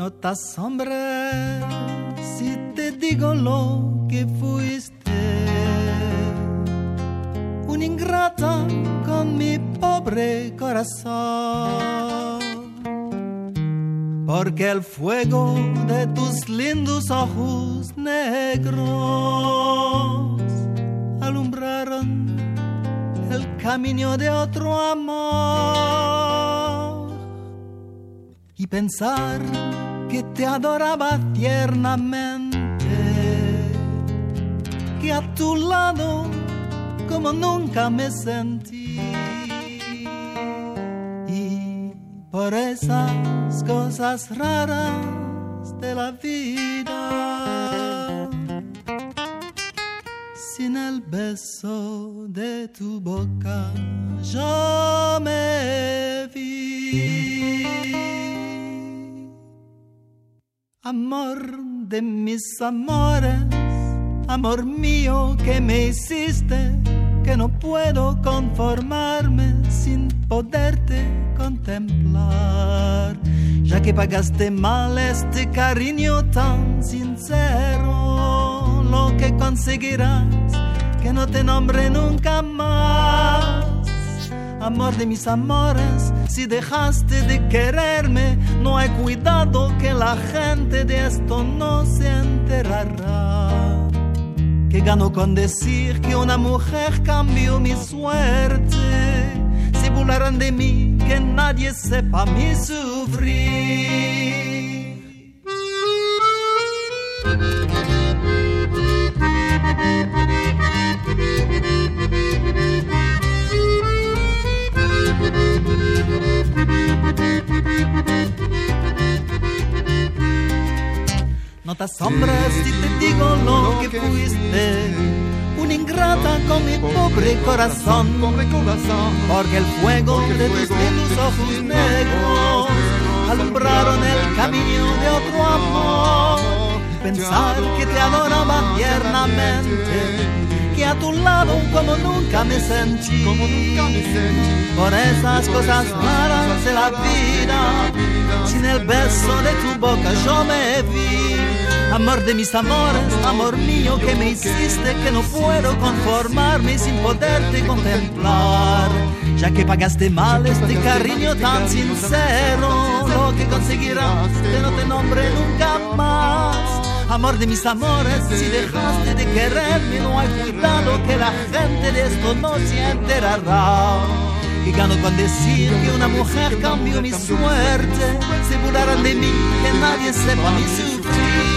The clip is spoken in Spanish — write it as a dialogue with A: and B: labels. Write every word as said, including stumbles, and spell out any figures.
A: No te asombres si te digo lo que fuiste, un ingrato con mi pobre corazón, porque el fuego de tus lindos ojos negros alumbraron el camino de otro amor. Y pensar que te adoraba tiernamente, que a tu lado como nunca me sentí, y por esas cosas raras de la vida, sin el beso de tu boca yo me vi. Amor de mis amores, amor mío que me hiciste, que no puedo conformarme sin poderte contemplar, ya que pagaste mal este cariño tan sincero, lo que conseguirás que no te nombre nunca más. Amor de mis amores, si dejaste de quererme, no hay cuidado que la gente de esto no se enterará. ¿Qué gano con decir que una mujer cambió mi suerte? Si burlaran de mí, que nadie sepa mi sufrir. No te asombres si te digo lo que fuiste, una ingrata con mi pobre corazón, porque el fuego de tus lindos ojos negros alumbraron el camino de otro amor. Pensar que te adoraba tiernamente, que a tu lado como nunca me sentí, por esas cosas raras de la vida, sin el beso de tu boca yo me vi. Amor de mis amores, amor mío que me hiciste, que no puedo conformarme sin poderte contemplar, ya que pagaste mal este cariño tan sincero, lo que conseguirás que no te nombre nunca más. Amor de mis amores, si dejaste de quererme, no hay cuidado que la gente de esto no se enterará. Y gano con decir que una mujer cambió mi suerte, se burlarán de mí, que nadie sepa mi sufrir.